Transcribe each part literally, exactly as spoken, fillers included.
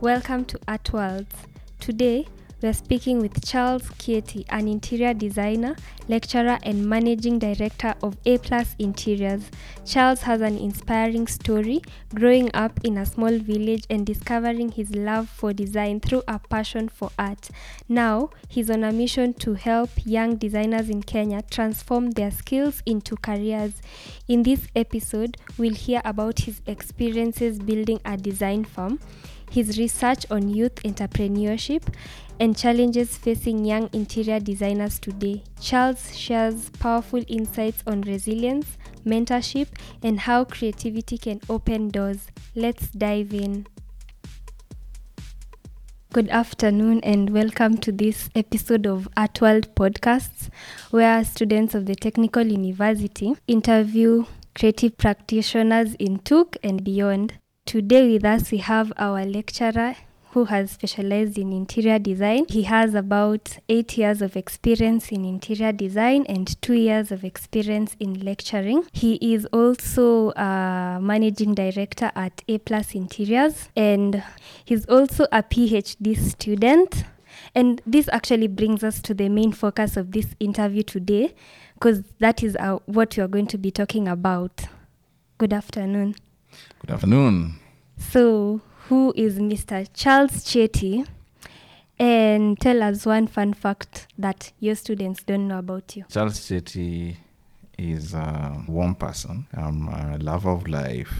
Welcome to Art Worlds. Today, we are speaking with Charles Kieti, an interior designer, lecturer, and managing director of A Plus Interiors. Charles has an inspiring story, growing up in a small village and discovering his love for design through a passion for art. Now, he's on a mission to help young designers in Kenya transform their skills into careers. In this episode, we'll hear about his experiences building a design firm, his research on youth entrepreneurship, and challenges facing young interior designers today. Charles shares powerful insights on resilience, mentorship, and how creativity can open doors. Let's dive in. Good afternoon and welcome to this episode of Art World Podcasts, where students of the Technical University interview creative practitioners in T U K and beyond. Today with us we have our lecturer who has specialized in interior design. He has about eight years of experience in interior design and two years of experience in lecturing. He is also a managing director at A Plus Interiors, and he's also a PhD student. And this actually brings us to the main focus of this interview today, because that is our, what we are going to be talking about. Good afternoon. Good afternoon. So, who is Mister Charles Kieti? And tell us one fun fact that your students don't know about you. Charles Kieti is a warm person. I'm a lover of life.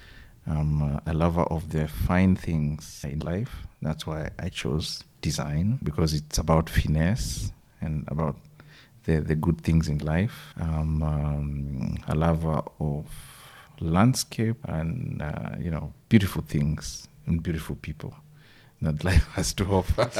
I'm a lover of the fine things in life. That's why I chose design, because it's about finesse and about the, the good things in life. I'm um, a lover of landscape and, uh, you know, beautiful things and beautiful people that life has to offer.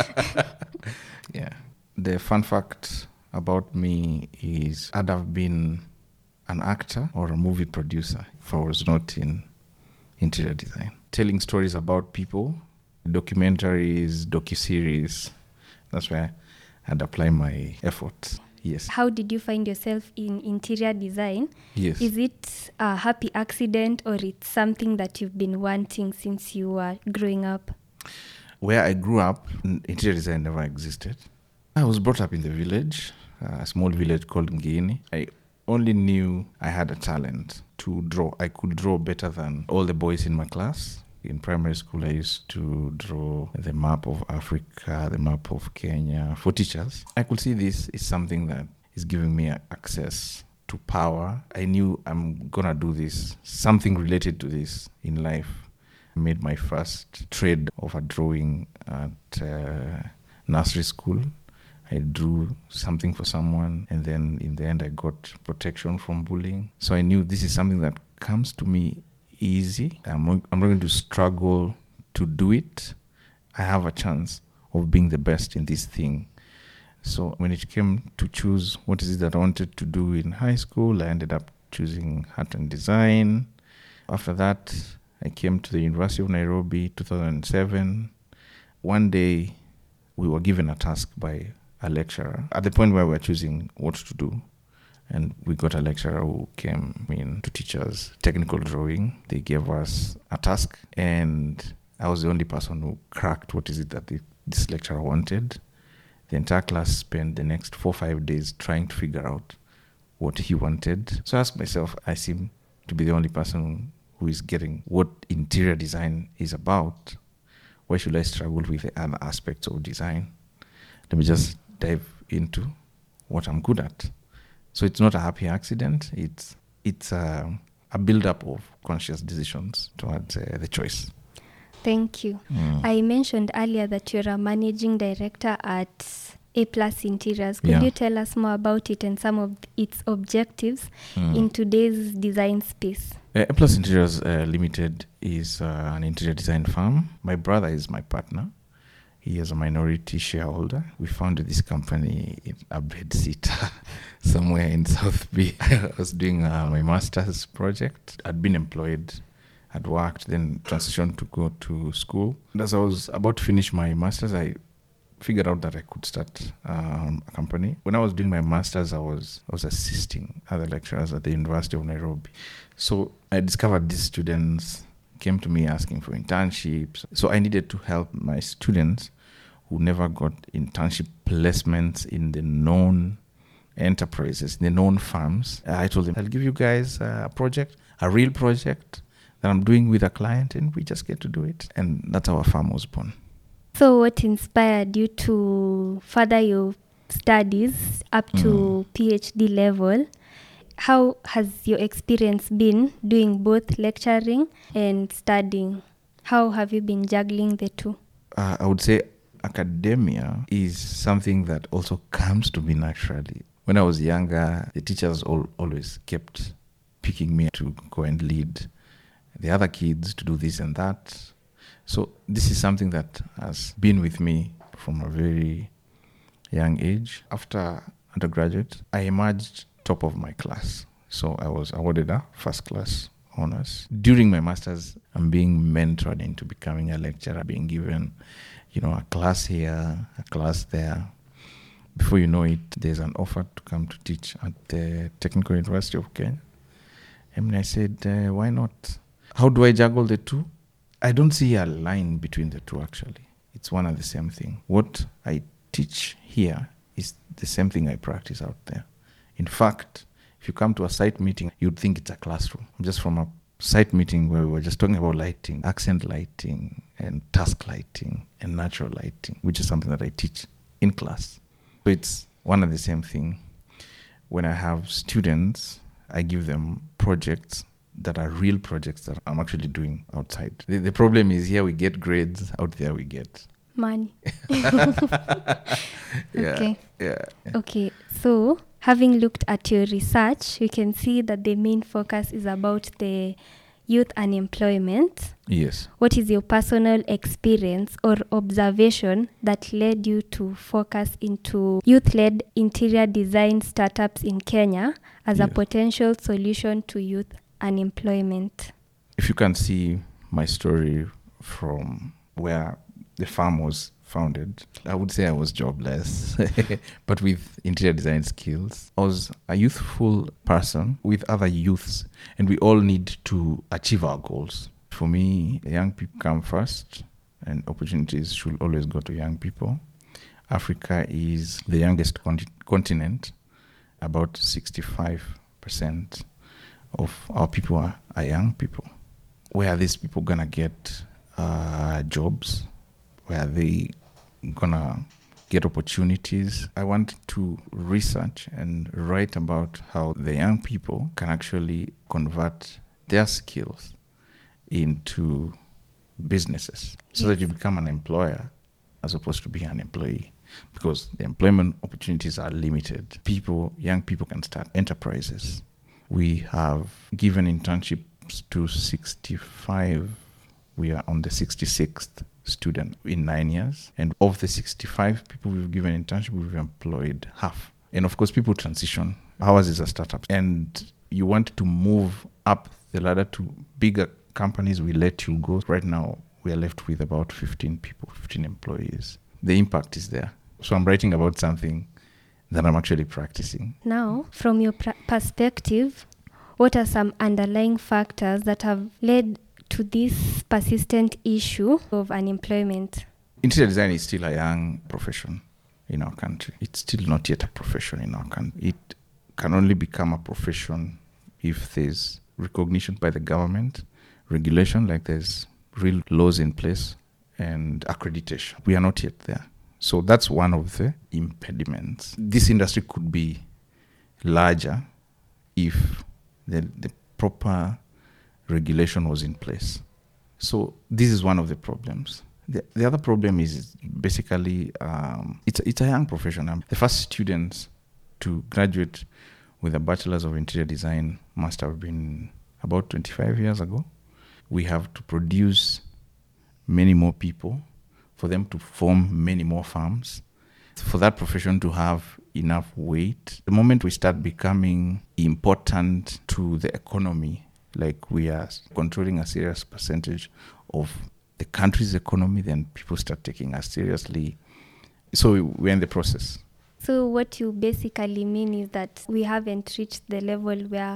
Yeah. The fun fact about me is I'd have been an actor or a movie producer if I was not in interior design. Telling stories about people, documentaries, docuseries, that's where I'd apply my efforts. Yes. How did you find yourself in interior design? Yes. Is it a happy accident or it's something that you've been wanting since you were growing up? Where I grew up, interior design never existed. I was brought up in the village, a small village called Ngini. I only knew I had a talent to draw. I could draw better than all the boys in my class. In primary school, I used to draw the map of Africa, the map of Kenya for teachers. I could see this is something that is giving me access to power. I knew I'm going to do this, something related to this in life. I made my first trade of a drawing at uh, nursery school. I drew something for someone, and then in the end, I got protection from bullying. So I knew this is something that comes to me easy. I'm, I'm not going to struggle to do it. I have a chance of being the best in this thing. So when it came to choose what is it that I wanted to do in high school, I ended up choosing art and design. After that, I came to the University of Nairobi, two thousand seven. One day, we were given a task by a lecturer at the point where we were choosing what to do. And we got a lecturer who came in to teach us technical drawing. They gave us a task, and I was the only person who cracked what is it that the, this lecturer wanted. The entire class spent the next four or five days trying to figure out what he wanted. So I asked myself, I seem to be the only person who is getting what interior design is about. Why should I struggle with the other aspects of design? Let me just dive into what I'm good at. So it's not a happy accident. It's it's a, a build-up of conscious decisions towards uh, the choice. Thank you. Mm. I mentioned earlier that you're a managing director at A Plus Interiors. Could yeah. you tell us more about it and some of its objectives mm. in today's design space? Uh, A Plus Interiors uh, Limited is uh, an interior design firm. My brother is my partner. He is a minority shareholder. We founded this company in a bedsitter somewhere in South Bay. I was doing uh, my master's project. I'd been employed, had worked, then transitioned to go to school. And as I was about to finish my master's, I figured out that I could start um, a company. When I was doing my master's, I was I was assisting other lecturers at the University of Nairobi. So I discovered these students came to me asking for internships. So I needed to help my students who never got internship placements in the known enterprises, the known firms. I told them, I'll give you guys a project, a real project that I'm doing with a client, and we just get to do it. And that's how our farm was born. So what inspired you to further your studies up to mm. PhD level? How has your experience been doing both lecturing and studying? How have you been juggling the two? Uh, I would say academia is something that also comes to me naturally. When I was younger, the teachers all, always kept picking me to go and lead the other kids to do this and that. So this is something that has been with me from a very young age. After undergraduate, I emerged top of my class. So I was awarded a first class honors. During my master's, I'm being mentored into becoming a lecturer, being given, you know, a class here, a class there. Before you know it, there's an offer to come to teach at the Technical University of Kenya. And I said, uh, why not? How do I juggle the two? I don't see a line between the two, actually. It's one and the same thing. What I teach here is the same thing I practice out there. In fact, if you come to a site meeting, you'd think it's a classroom. Just from a site meeting where we were just talking about lighting, accent lighting, and task lighting, and natural lighting, which is something that I teach in class. So it's one and the same thing. When I have students, I give them projects that are real projects that I'm actually doing outside. The, the problem is here we get grades, out there we get money. yeah, okay. Yeah. Okay. So having looked at your research, we can see that the main focus is about the youth unemployment. Yes. What is your personal experience or observation that led you to focus into youth-led interior design startups in Kenya as yes. a potential solution to youth unemployment? If you can see my story from where the farm was founded, I would say I was jobless, but with interior design skills. I was a youthful person with other youths, and we all need to achieve our goals. For me, young people come first, and opportunities should always go to young people. Africa is the youngest con- continent. About sixty-five percent of our people are, are young people. Where are these people gonna get uh, jobs? Where are they gonna get opportunities? I want to research and write about how the young people can actually convert their skills into businesses so yes. that you become an employer as opposed to being an employee, because the employment opportunities are limited. People, young people can start enterprises. We have given internships to sixty-five. We are on the sixty-sixth student in nine years. And of the sixty-five people we've given internship, we've employed half. And of course, people transition. Ours is a startup. And you want to move up the ladder to bigger companies, we let you go. Right now, we are left with about fifteen people, fifteen employees. The impact is there. So I'm writing about something that I'm actually practicing. Now, from your pr- perspective, what are some underlying factors that have led to this persistent issue of unemployment? Interior design is still a young profession in our country. It's still not yet a profession in our country. It can only become a profession if there's recognition by the government, regulation, like there's real laws in place, and accreditation. We are not yet there. So that's one of the impediments. This industry could be larger if the, the proper regulation was in place. So this is one of the problems. The, the other problem is basically um, it's, it's a young profession. Um, the first students to graduate with a bachelor's of interior design must have been about twenty-five years ago. We have to produce many more people for them to form many more farms, for that profession to have enough weight. The moment we start becoming important to the economy, like we are controlling a serious percentage of the country's economy, then people start taking us seriously. So we're in the process. So what you basically mean is that we haven't reached the level where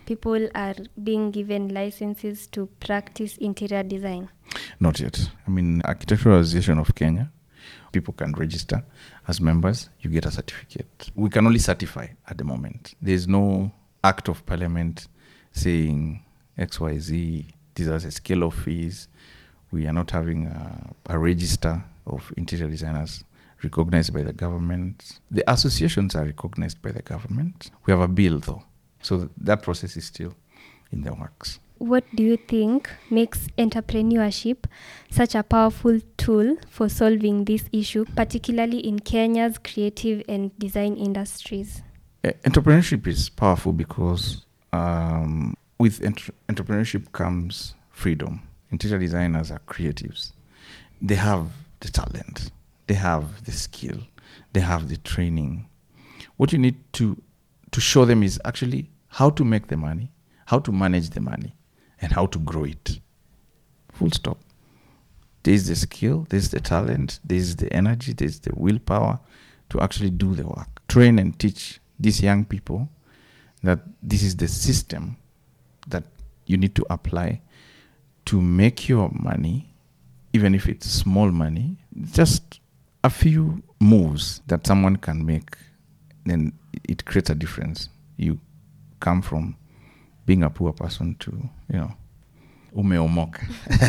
people are being given licenses to practice interior design? Not yet. I mean, Architectural Association of Kenya, people can register as members, you get a certificate. We can only certify at the moment. There's no act of parliament saying X Y Z, these are the scale of fees. We are not having a, a register of interior designers recognized by the government. The associations are recognized by the government. We have a bill though. So that process is still in the works. What do you think makes entrepreneurship such a powerful tool for solving this issue, particularly in Kenya's creative and design industries? Uh, entrepreneurship is powerful because um, with entre- entrepreneurship comes freedom. Interior designers are creatives. They have the talent. They have the skill. They have the training. What you need to to show them is actually how to make the money, how to manage the money, and how to grow it. Full stop. There's the skill, there's the talent, there's the energy, there's the willpower to actually do the work. Train and teach these young people that this is the system that you need to apply to make your money, even if it's small money, just a few moves that someone can make, then it creates a difference. You come from being a poor person to, you know, umeomoka.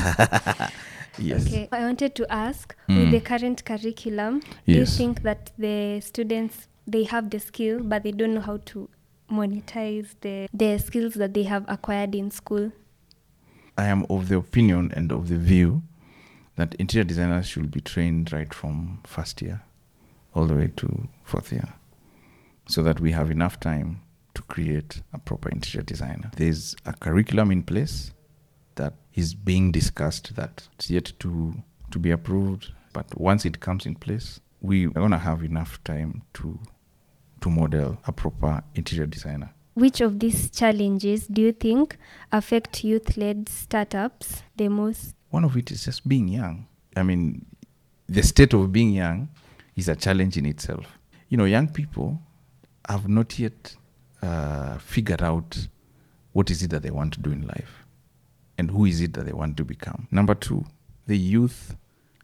Yes. Okay. I wanted to ask, Mm. with the current curriculum, do you Yes. think that the students, they have the skill, but they don't know how to monetize the, the skills that they have acquired in school? I am of the opinion and of the view that interior designers should be trained right from first year all the way to fourth year, so that we have enough time to create a proper interior designer. There's a curriculum in place that is being discussed that it's yet to, to be approved, but once it comes in place, we are going to have enough time to to model a proper interior designer. Which of these challenges do you think affect youth-led startups the most? One of it is just being young. I mean, the state of being young is a challenge in itself. You know, young people have not yet uh, figured out what is it that they want to do in life and who is it that they want to become. Number two, the youth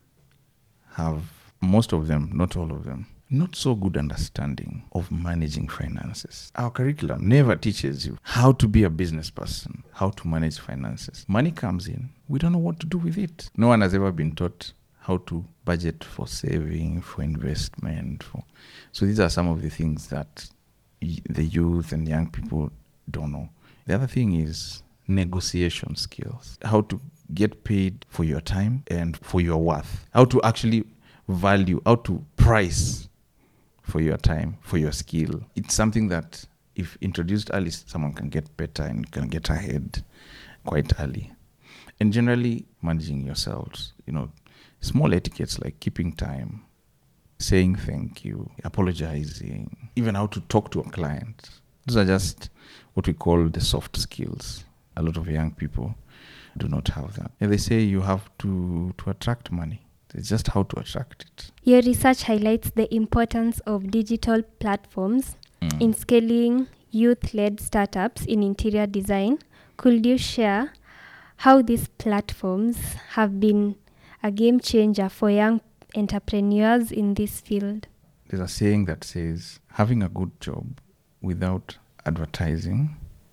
have, most of them, not all of them, not so good understanding of managing finances. Our curriculum never teaches you how to be a business person, how to manage finances. Money comes in, we don't know what to do with it. No one has ever been taught how to budget for saving, for investment. For So these are some of the things that y- the youth and young people don't know. The other thing is negotiation skills, how to get paid for your time and for your worth, how to actually value, how to price for your time, for your skill. It's something that if introduced early, someone can get better and can get ahead quite early. And generally managing yourselves, you know, small etiquettes like keeping time, saying thank you, apologizing, even how to talk to a client. Those are just what we call the soft skills. A lot of young people do not have that. And they say you have to, to attract money. It's just how to attract it. Your research highlights the importance of digital platforms Mm. in scaling youth-led startups in interior design. Could you share how these platforms have been a game changer for young entrepreneurs in this field? There's a saying that says having a good job without advertising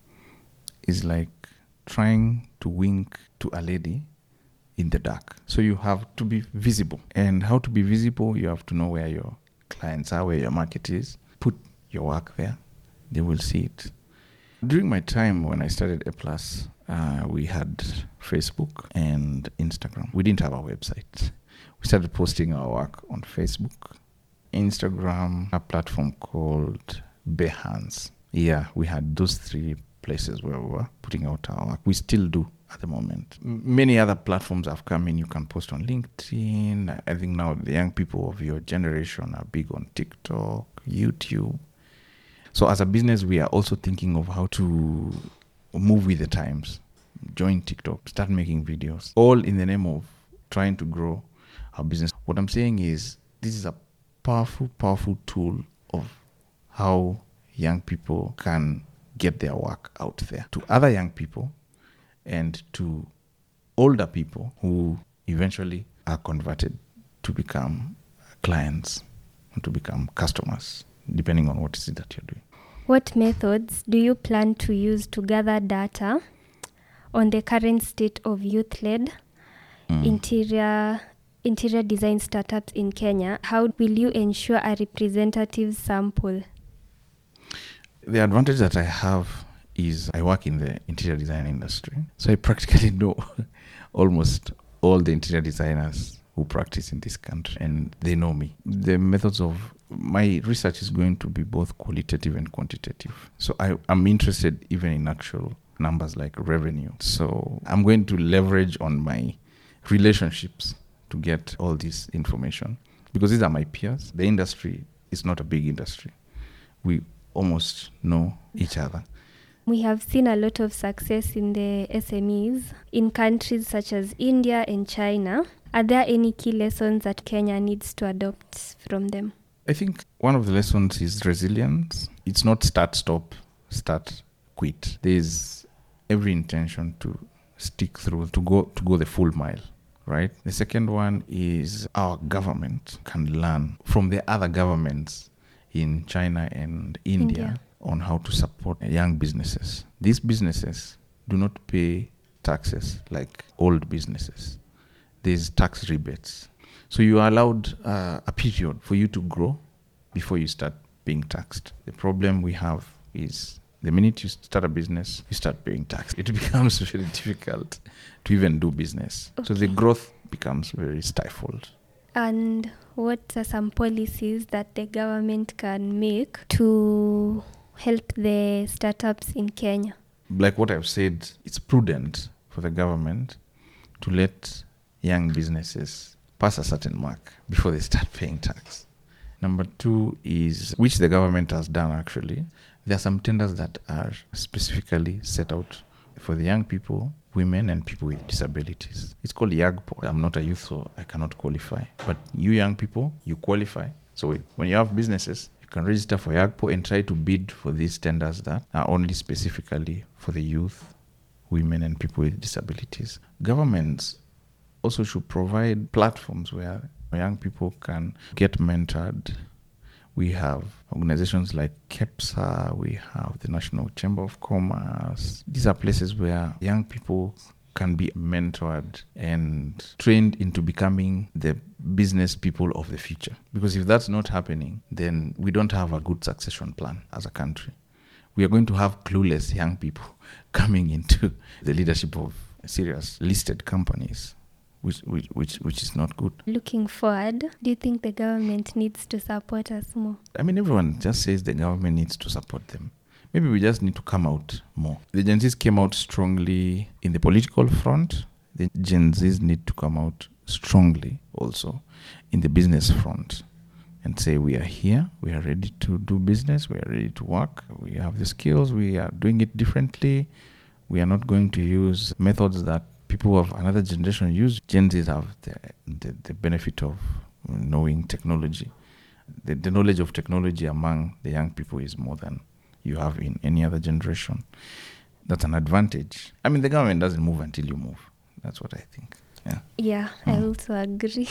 is like trying to wink to a lady in the dark. So you have to be visible. And how to be visible, you have to know where your clients are, where your market is. Put your work there. They will see it. During my time when I started A Plus, uh, we had Facebook and Instagram. We didn't have a website. We started posting our work on Facebook, Instagram, a platform called Behance. Yeah, we had those three places where we were putting out our work. We still do at the moment. M- Many other platforms have come in. You can post on LinkedIn. I think now the young people of your generation are big on TikTok, YouTube. So as a business, we are also thinking of how to move with the times. Join TikTok, start making videos, all in the name of trying to grow our business. What I'm saying is this is a powerful, powerful tool of how young people can get their work out there to other young people and to older people who eventually are converted to become clients and to become customers, depending on what is it that you're doing. What methods do you plan to use to gather data on the current state of youth-led mm. interior interior design startups in Kenya? How will you ensure a representative sample? The advantage that I have is I work in the interior design industry. So I practically know almost all the interior designers who practice in this country, and they know me. The methods of my research is going to be both qualitative and quantitative. So I, I'm interested even in actual numbers like revenue. So I'm going to leverage on my relationships to get all this information, because these are my peers. The industry is not a big industry. We almost know each other. We have seen a lot of success in the S M Es in countries such as India and China. Are there any key lessons that Kenya needs to adopt from them? I think one of the lessons is resilience. It's not start, stop, start, quit. There's every intention to stick through, to go to go the full mile, right? The second one is our government can learn from the other governments in China and India, India. on how to support young businesses. These businesses do not pay taxes like old businesses. There's tax rebates. So you are allowed uh, a period for you to grow before you start being taxed. The problem we have is the minute you start a business, you start paying tax. It becomes very difficult to even do business. Okay. So the growth becomes very stifled. And what are some policies that the government can make to help the startups in Kenya? Like what I've said, it's prudent for the government to let young businesses pass a certain mark before they start paying tax. Number two is, which the government has done actually, there are some tenders that are specifically set out for the young people, women and people with disabilities. It's called YAGPO. I'm not a youth, so I cannot qualify. But you young people, you qualify. So when you have businesses, you can register for YAGPO and try to bid for these tenders that are only specifically for the youth, women and people with disabilities. Governments also should provide platforms where young people can get mentored. We have organizations like KEPSA, we have the National Chamber of Commerce. These are places where young people can be mentored and trained into becoming the business people of the future. Because if that's not happening, then we don't have a good succession plan as a country. We are going to have clueless young people coming into the leadership of serious listed companies. Which, which which which is not good. Looking forward, do you think the government needs to support us more? I mean, everyone just says the government needs to support them. Maybe we just need to come out more. The Gen Zs came out strongly in the political front. The Gen Zs need to come out strongly also in the business front and say, we are here, we are ready to do business, we are ready to work, we have the skills, we are doing it differently. We are not going to use methods that people of another generation use. Gen Zs have the, the, the benefit of knowing technology. The, the knowledge of technology among the young people is more than you have in any other generation. That's an advantage. I mean, the government doesn't move until you move. That's what I think. Yeah, yeah mm. I also agree.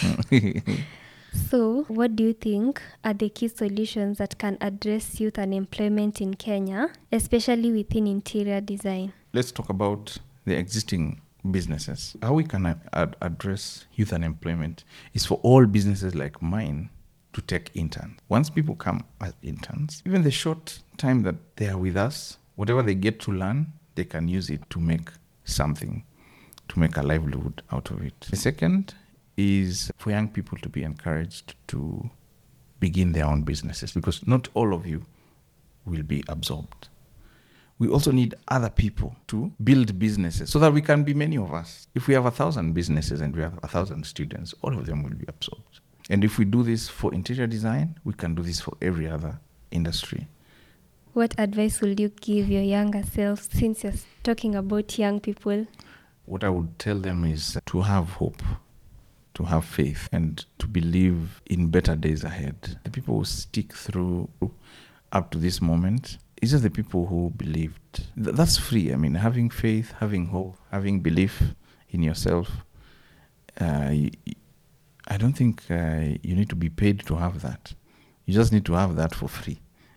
So, what do you think are the key solutions that can address youth unemployment in Kenya, especially within interior design? Let's talk about the existing businesses. How we can ad- address youth unemployment is for all businesses like mine to take interns. Once people come as interns, even the short time that they are with us, whatever they get to learn, they can use it to make something, to make a livelihood out of it. The second is for young people to be encouraged to begin their own businesses, because not all of you will be absorbed. We also need other people to build businesses so that we can be many of us. If we have a thousand businesses and we have a thousand students, all of them will be absorbed. And if we do this for interior design, we can do this for every other industry. What advice would you give your younger self, since you're talking about young people? What I would tell them is to have hope, to have faith, and to believe in better days ahead. The people who stick through up to this moment, It's just the people who believed. Th- that's free. I mean, having faith, having hope, having belief in yourself. Uh, y- y- I don't think uh, you need to be paid to have that. You just need to have that for free.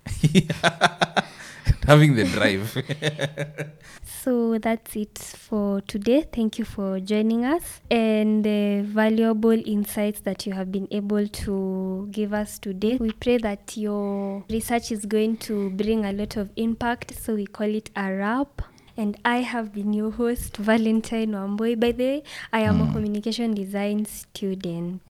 Having the drive. So that's it for today. Thank you for joining us and the valuable insights that you have been able to give us today. We pray that your research is going to bring a lot of impact. So we call it a wrap. And I have been your host, Valentine Wamboi. By the way, I am a communication design student.